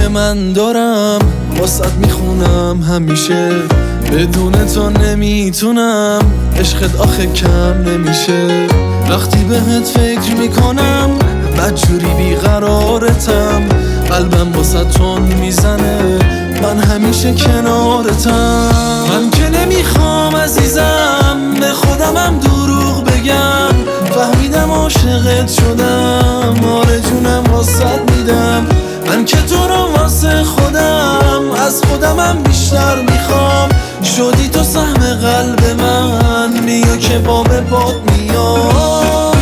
من دارم واسط میخونم همیشه، بدون تو نمیتونم، عشقت آخه کم نمیشه. وقتی بهت فکر میکنم بدجوری بیقرارتم، قلبم واسط تون میزنه، من همیشه کنارتم. من که نمیخوام عزیزم به خودمم دروغ بگم، فهمیدم عاشقت شدم، آره جونم واسط میدم. من که تو رو واسه خودم از خودمم بیشتر میخوام، شدی تو سهم قلب من، بیا که با به باد میام.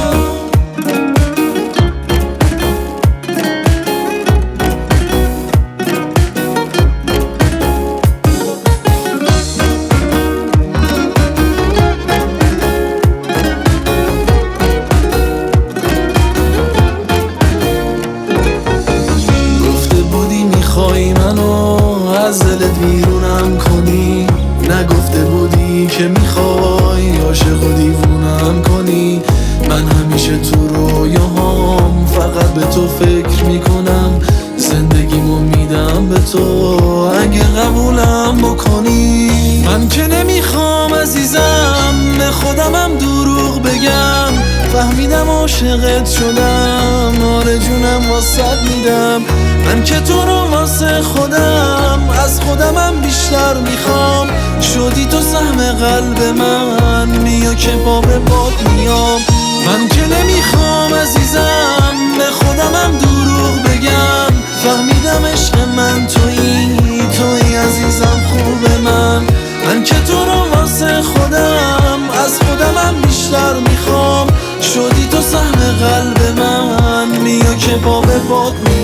میخوای منو از دلت بیرونم کنی، نگفته بودی که میخوای عاشق و دیوونم کنی. من همیشه تو رویاهام فقط به تو فکر میکنم، زندگیمو میدم به تو اگه قبولم بکنی. من که نمیخوام عزیزم به خودمم دروغ بگم، فهمیدم عاشقت شدم، آره جونم واسط میدم. من که تو رو واسه خودم از خودمم بیشتر میخوام، شدی تو سهم قلب من، بیا که با به باد میام. من که نمیخوام عزیزم به خودمم دروغ بگم، فهمیدم عشق من تویی عزیزم خوب من. من که تو رو واسه خودم از خودمم بیشتر میخوام، شدی تو سهم قلب من، بیا که با به باد میام.